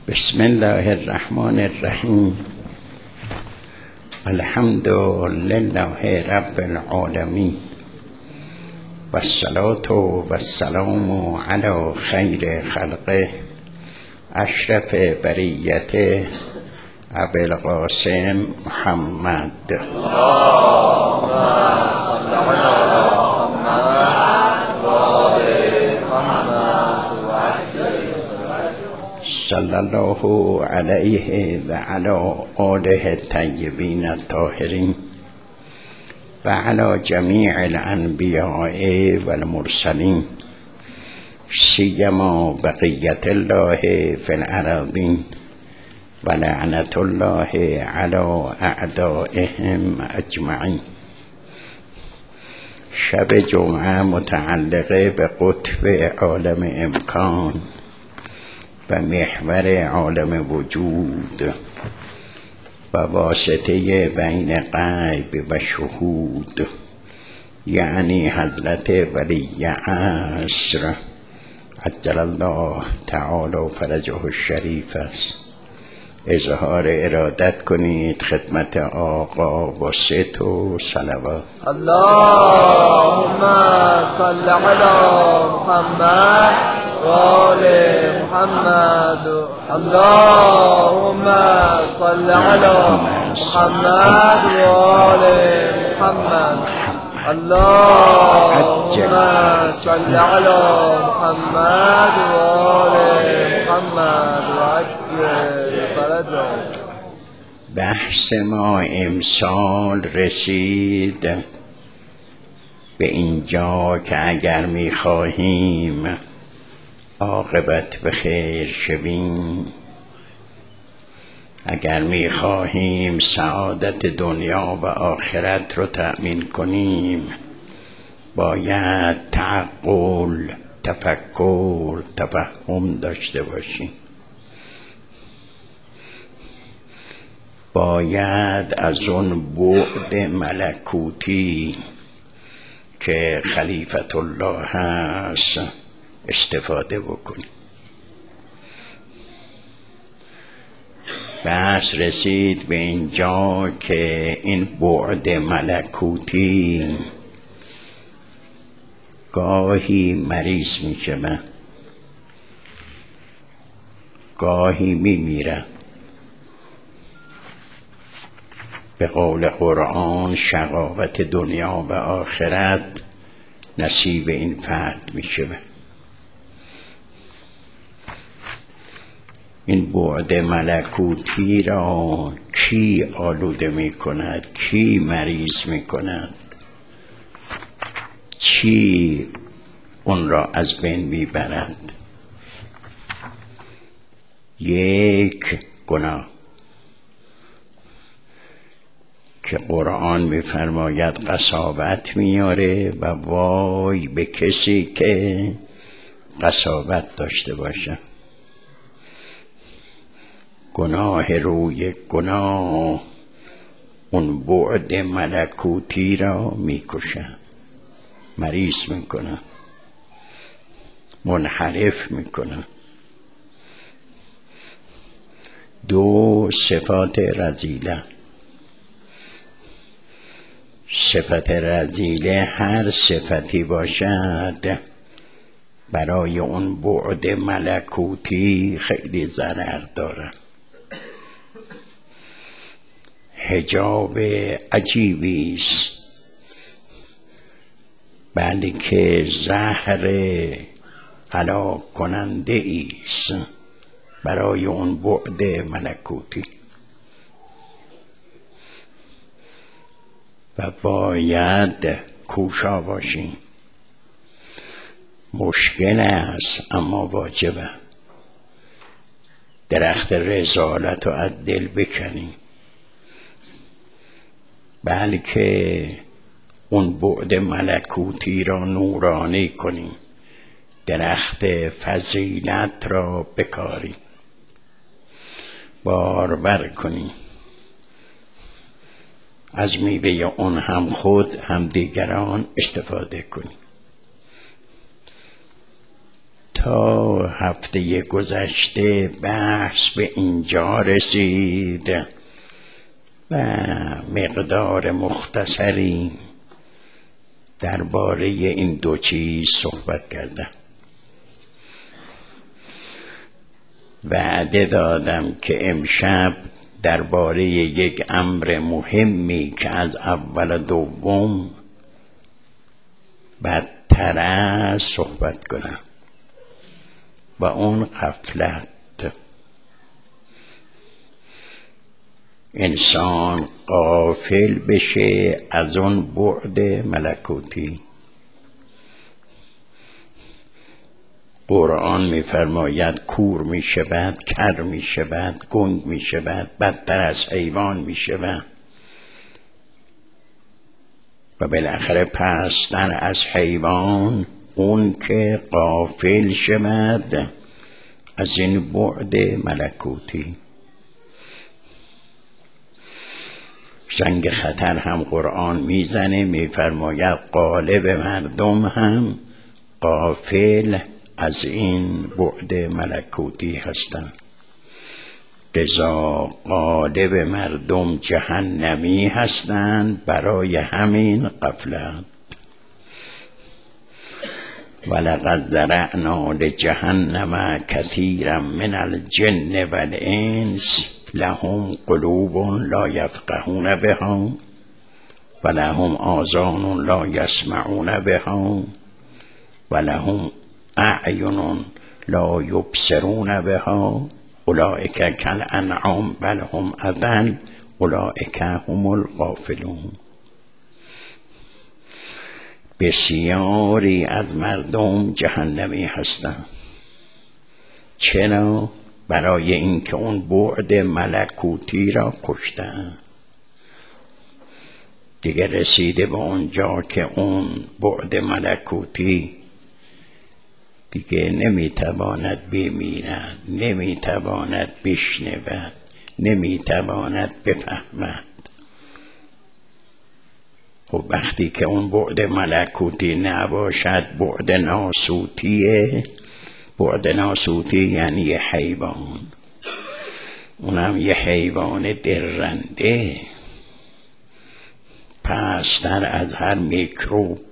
بسم الله الرحمن الرحیم. الحمد لله رب العالمین و الصلاة و السلام علی خیر خلقه اشرف بریته ابی القاسم محمد. صلی الله علیه و علی آله الطیبین الطاهرین و علی جمیع الانبیاء و المرسلین سیما بقیت الله فی الارضین و لعنت الله علی اعدائهم اجمعین. شب جمعه متعلقه به قطب عالم امکان و محور عالم وجود و واسطه بین غیب و شهود، یعنی حضرت ولی عصر عجل الله تعالی فرجه الشریف است. اظهار ارادت کنید خدمت آقا با ست و صلوات. اللهم صل علی محمد و آل محمد. اللهم صل علی محمد و آل محمد. اللهم صل علی محمد و آل محمد و عجل فرجهم. بحث ما امسال رسید به اینجا که اگر می‌خواهیم عاقبت به خیر شویم، اگر می‌خواهیم سعادت دنیا و آخرت رو تأمین کنیم، باید تعقل، تفکر، تفهم داشته باشیم. باید از اون بعد ملکوتی که خلیفت الله هست استفاده بکنیم. بس رسید به اینجا که این بعد ملکوتی گاهی مریض می شود، گاهی می میرد. به قول قرآن شقاوت دنیا و آخرت نصیب این فرد می شود. این بعد ملکوتی را کی آلوده می کند؟ کی مریض می کند؟ چی اون را از بین می برد؟ یک، گناه که قرآن می فرماید قساوت میاره و وای به کسی که قساوت داشته باشه. گناه روی گناه اون بعد ملکوتی را میکشد، مریض میکنه، منحرف میکنه. دو، صفات رذیله. صفت رذیله هر صفتی باشد برای اون بعد ملکوتی خیلی ضرر داره. حجاب عجیبی است، بلکه زهر هلاک کننده است برای اون بعد ملکوتی و باید کوشا باشیم. مشکل است اما واجبه. درخت رسالت رو از دل بکنیم، بلکه اون بعد ملکوتی را نورانی کنیم، درخت فضیلت را بکاریم، بارور کنیم، از میوه اون هم خود هم دیگران استفاده کنیم تا هفته گذشته بحث به اینجا رسید و مقدار مختصری درباره این دو چیز صحبت کردم. وعده دادم که امشب درباره یک امر مهمی که از اول دوم بدتر است صحبت کنم و اون غفلت. انسان غافل بشه از اون بعد ملکوتی. قرآن می‌فرماید کور می‌شود، کر می‌شود، گنگ می‌شود، بدتر از حیوان می‌شود و بالاخره پستر از حیوان اون که غافل شود از این بعد ملکوتی. زنگ خطر هم قرآن میزنه، میفرماید غالب مردم هم غافل از این بعد ملکوتی هستند. لذا غالب مردم جهنمی هستند برای همین غفلت. ولقد ذرأنا لجهنم کثیرا من الجن والانس لهم قلوب لا یفقهون بها ولهم آذان لا یسمعون بها ولهم اعین لا یبصرون بها اولئک کالانعام بل هم اضل اولئک هم الغافلون. بسیاری از مردم جهنمی هستند. چرا؟ برای اینکه اون بعد ملکوتی را کشتن. دیگه رسیده به اونجا که اون بعد ملکوتی دیگه نمیتواند بمیرد، نمیتواند بشنود، نمیتواند بفهمد. خب وقتی که اون بعد ملکوتی نباشد بعد ناسوتیه. بعد ناسوتی یعنی یه حیوان، اونم یه حیوان درنده، پستر از هر میکروب.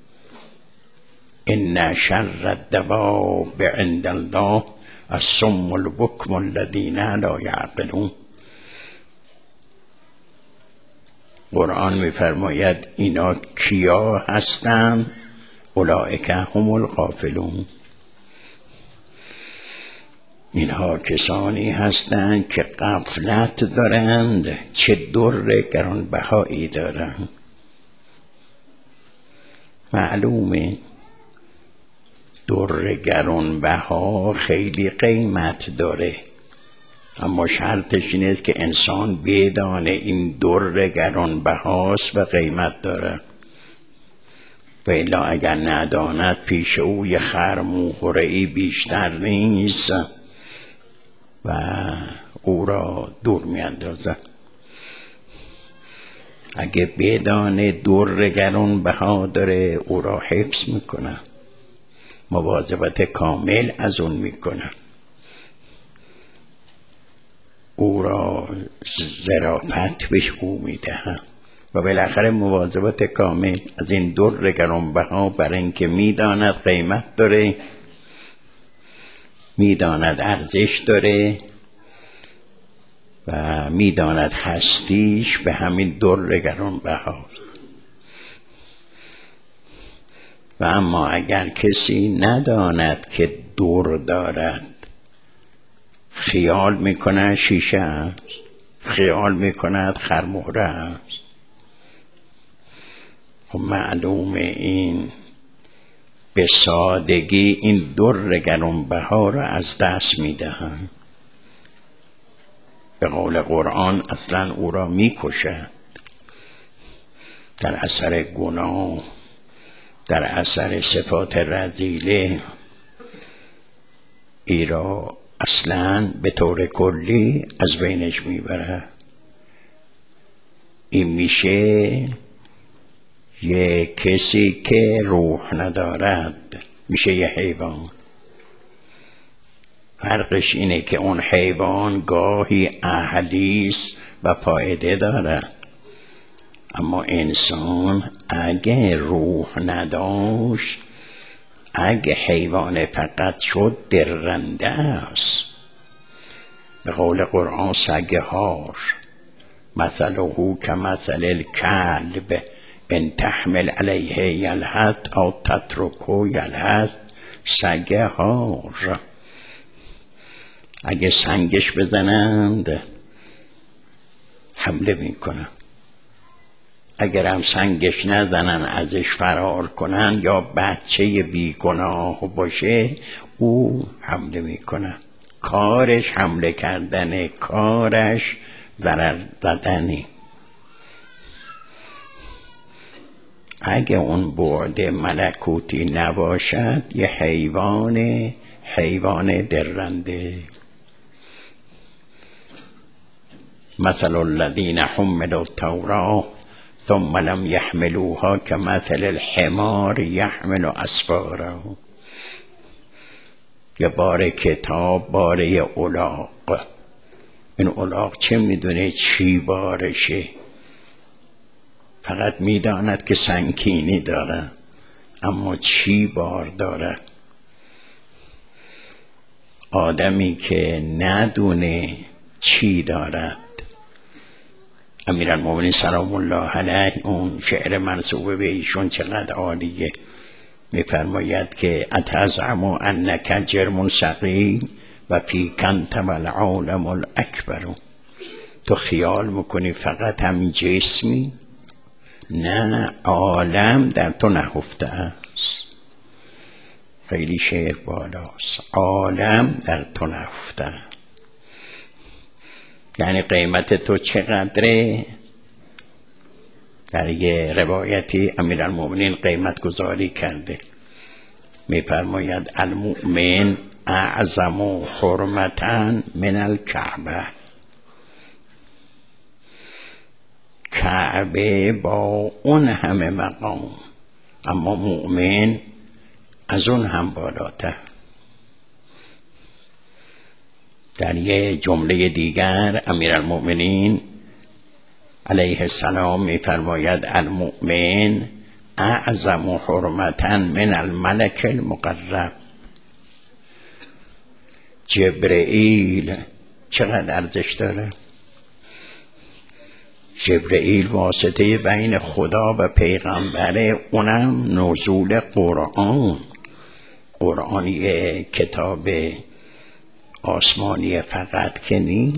ان شر الدواب عند الله الصم البکم الذین لا یعقلون. قرآن میفرماید اینا کیا هستند؟ اولئک هم الغافلون. اینها کسانی هستند که غفلت دارند. چه در گرانبهایی دارند. معلومه در گرانبها خیلی قیمت داره، اما شرطش این است که انسان بدانه این در گرانبهاست و قیمت داره، و الا اگر نداند پیش او یه خرموخوره‌ای بیشتر نیست و او را دور میاندازد. اگه بدانه در گرانبها داره او را حفظ میکنه، مواظبت کامل از اون میکنه، او را ظرافت بهش او میدهن و بالاخره مواظبت کامل از این در گرانبها، برای اینکه میداند قیمت داره، میداند ارزش داره و میداند هستیش به همین در گرانبهاست. و اما اگر کسی نداند که در دارد، خیال میکنه شیشه است، خیال میکند خرمهره است. خب معلومه این به سادگی این در گرانبها را از دست میدهند. به قول قرآن اصلا او را میکشد. در اثر گناه، در اثر صفات رذیله، ای را اصلا به طور کلی از بینش میبره. این میشه یه کسی که روح ندارد، میشه یه حیوان. فرقش اینه که اون حیوان گاهی اهلیست و فایده داره، اما انسان اگه روح نداشت، اگه حیوان فقط شد، درنده است. به قول قرآن سگه هار مثله کمثل الکلب ان تحمل علیه یلهث او تترکه یلهث. سگه هار اگه سنگش بزنند حمله میکنن، اگر هم سنگش نزنن ازش فرار کنن یا بچه بیگناه باشه او حمله میکنن. کارش حمله کردنه، کارش ضرر زدنه. اگه اون بعد ملکوتی نباشد یه حیوان درنده. مثل الذین حملوا التوراة ثم لم يحملوها كمثل الحمار يحمل اسفارا. یه بار کتاب، باره الاغ. این الاغ چه میدونه چی بارشه؟ فقط میداند که سنگینی داره، اما چی بار داره؟ آدمی که ندونه چی دارد. امیرالمومنین سلام الله علیه اون شعر منسوب به ایشون چقدر عالیه. میفرماید که اتزعم انک جرم صغیر و فیک انت العالم الاکبر. تو خیال میکنی فقط همین جسمی؟ نه، عالم در تو نهفته است. خیلی شعر بالاست. عالم در تو نهفته. یعنی قیمت تو چقدره؟ در یه روایتی امیرالمومنین قیمت گذاری کرده، میفرماید المؤمن اعظم حرمتا من الکعبه. کعبه با اون همه مقام، اما مؤمن از اون هم بالاتر. در یه جمله دیگر امیرالمؤمنین علیه السلام میفرماید المؤمن اعظم حرمتا من الملک المقرب. جبرئیل چقدر ارزش داره؟ جبرئیل واسطه بین خدا و پیغمبره، اونم نزول قرآن. قرآن یه کتاب آسمانی فقط که نی،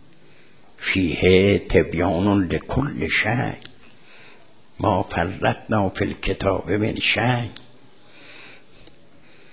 فیه تبیان لکل شیء ما فرطنا فی الکتاب من شیء.